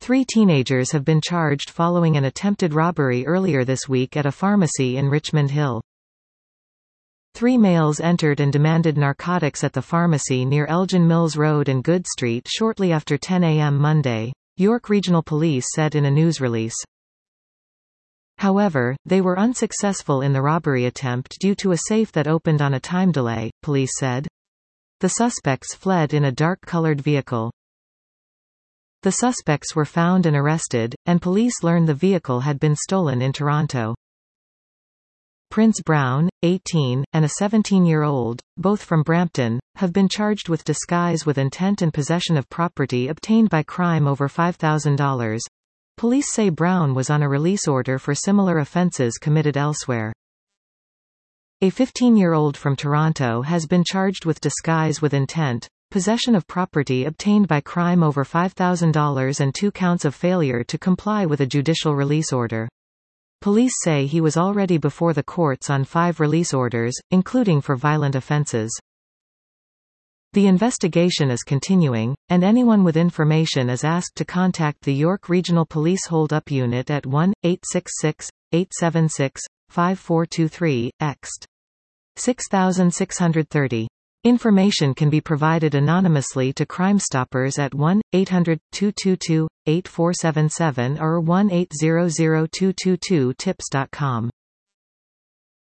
3 teenagers have been charged following an attempted robbery earlier this week at a pharmacy in Richmond Hill. 3 males entered and demanded narcotics at the pharmacy near Elgin Mills Road and Good Street shortly after 10 a.m. Monday, York Regional Police said in a news release. However, they were unsuccessful in the robbery attempt due to a safe that opened on a time delay, police said. The suspects fled in a dark-colored vehicle. The suspects were found and arrested, and police learned the vehicle had been stolen in Toronto. Prince Brown, 18, and a 17-year-old, both from Brampton, have been charged with disguise with intent and possession of property obtained by crime over $5,000. Police say Brown was on a release order for similar offences committed elsewhere. A 15-year-old from Toronto has been charged with disguise with intent, possession of property obtained by crime over $5,000 and 2 counts of failure to comply with a judicial release order. Police say he was already before the courts on 5 release orders, including for violent offences. The investigation is continuing, and anyone with information is asked to contact the York Regional Police Hold-Up Unit at 1-866-876-5423, ext. 6630. Information can be provided anonymously to Crime Stoppers at 1-800-222-8477 or 1-800-222-TIPS.com.